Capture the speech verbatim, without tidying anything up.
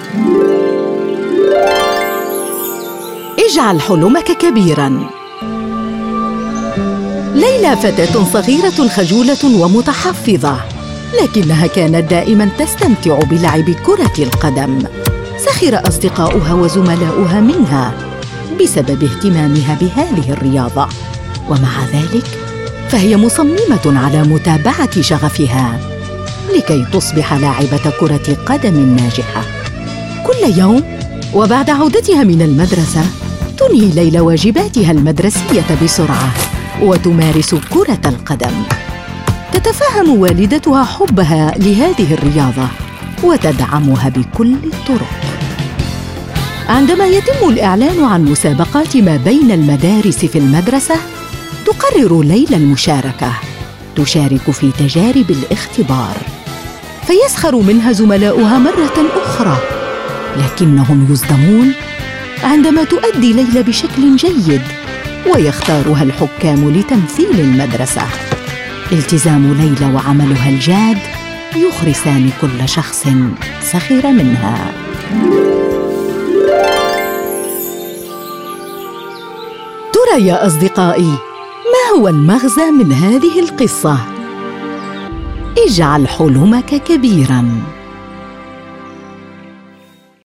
اجعل حلمك كبيراً. ليلى فتاة صغيرة خجولة ومتحفظة، لكنها كانت دائماً تستمتع بلعب كرة القدم. سخر أصدقاؤها وزملاؤها منها بسبب اهتمامها بهذه الرياضة، ومع ذلك فهي مصممة على متابعة شغفها لكي تصبح لاعبة كرة قدم ناجحة. كل يوم وبعد عودتها من المدرسة تنهي ليلى واجباتها المدرسية بسرعة وتمارس كرة القدم. تتفهم والدتها حبها لهذه الرياضة وتدعمها بكل الطرق. عندما يتم الإعلان عن مسابقات ما بين المدارس في المدرسة تقرر ليلى المشاركة. تشارك في تجارب الاختبار، فيسخر منها زملاؤها مرة أخرى، لكنهم يصدمون عندما تؤدي ليلى بشكل جيد ويختارها الحكام لتمثيل المدرسة. التزام ليلى وعملها الجاد يخرسان كل شخص سخر منها. ترى يا أصدقائي، ما هو المغزى من هذه القصة؟ اجعل حلمك كبيراً.